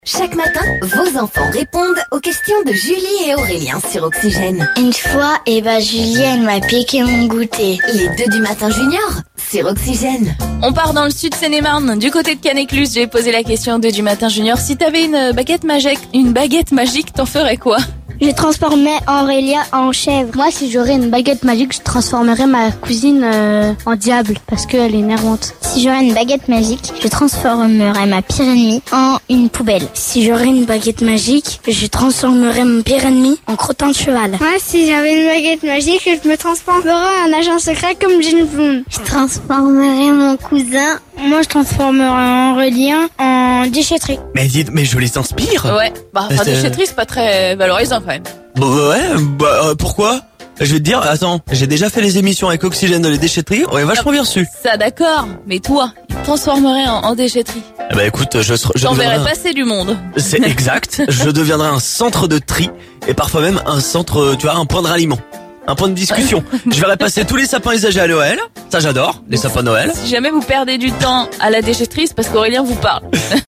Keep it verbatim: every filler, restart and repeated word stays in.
Chaque matin, vos enfants répondent aux questions de Julie et Aurélien sur Oxygène. Une fois, eh ben, Julie, elle m'a piqué mon goûter. Les deux du matin junior sur Oxygène. On part dans le sud Seine-et-Marne, du côté de Canécluse. J'ai posé la question aux deux du matin junior. Si t'avais une baguette magique, une baguette magique, t'en ferais quoi? Je transformais Aurélia en chèvre. Moi, si j'aurais une baguette magique, je transformerais ma cousine euh, en diable parce qu'elle est énervante. Si j'aurais une baguette magique, je transformerais ma pire ennemie en une poubelle. Si j'aurais une baguette magique, je transformerais mon pire ennemi en crottin de cheval. Moi, si j'avais une baguette magique, je me transformerais en agent secret comme James Bond. Je transformerais mon cousin. Moi, je transformerais Aurélien en déchetterie. Mais dites, mais je les inspire. Ouais, bah, enfin, Euh, déchetterie, c'est pas très valorisant quand même. Bon, ouais, bah, euh, pourquoi? Je vais te dire, attends, j'ai déjà fait les émissions avec Oxygène dans les déchetteries, on est vachement bien reçus. Ça, d'accord, mais toi, il te transformerait en, en déchetterie. Eh ben écoute, je, serai- je T'enverrais deviendrai un- passer du monde. C'est exact, je deviendrai un centre de tri et parfois même un centre, tu vois, un point de ralliement. Un point de discussion. Je verrai passer tous les sapins usagés à Noël. Ça j'adore, les sapins Noël. Si jamais vous perdez du temps à la déchetterie, c'est parce qu'Aurélien vous parle.